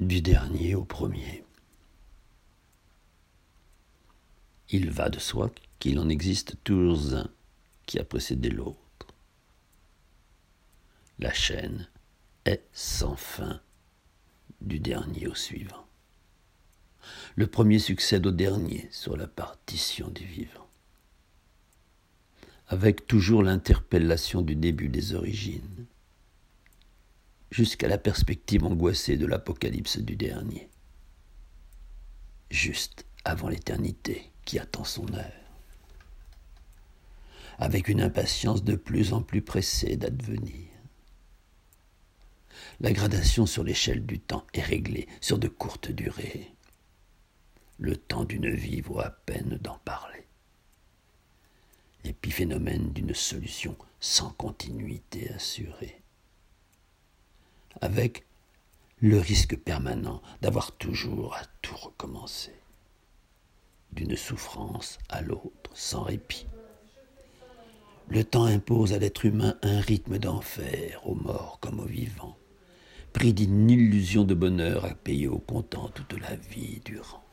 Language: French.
Du dernier au premier. Il va de soi qu'il en existe toujours un qui a précédé l'autre. La chaîne est sans fin, du dernier au suivant. Le premier succède au dernier sur la partition du vivant, avec toujours l'interpellation du début des origines, jusqu'à la perspective angoissée de l'apocalypse du dernier, juste avant l'éternité qui attend son heure, avec une impatience de plus en plus pressée d'advenir. La gradation sur l'échelle du temps est réglée sur de courtes durées. Le temps d'une vie vaut à peine d'en parler. Épiphénomène d'une solution sans continuité assurée, avec le risque permanent d'avoir toujours à tout recommencer, d'une souffrance à l'autre, sans répit. Le temps impose à l'être humain un rythme d'enfer, aux morts comme aux vivants, prix d'une illusion de bonheur à payer au comptant toute la vie durant.